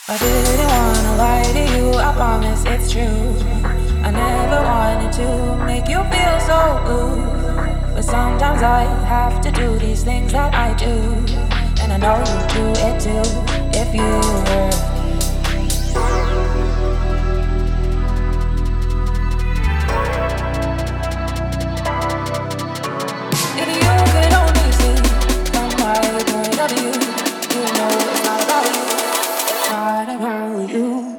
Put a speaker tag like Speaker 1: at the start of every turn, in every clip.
Speaker 1: I didn't wanna lie to you, I promise it's true. I never wanted to make you feel so blue. But sometimes I have to do these things that I do. And I know you do it too, if you were. If you could only see from my point of view, you know it's not about you, it's not about you.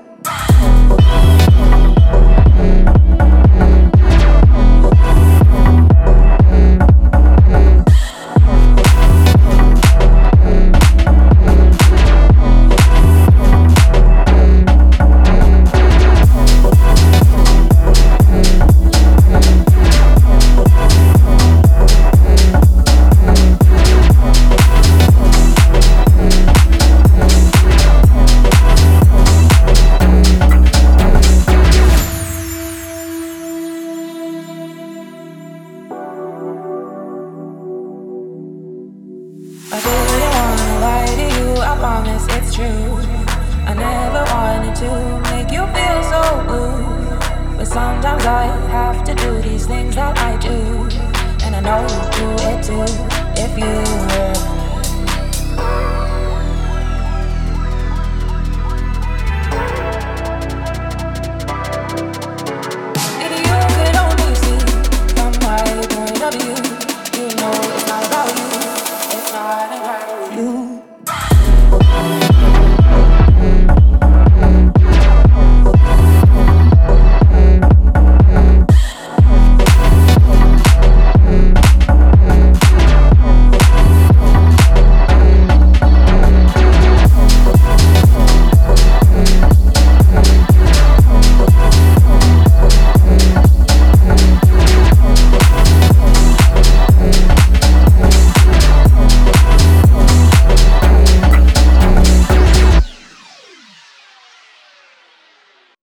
Speaker 1: I didn't wanna lie to you, I promise it's true. I never wanted to make you feel so blue. But sometimes I have to do these things that I do. And I know you do it too, if you were.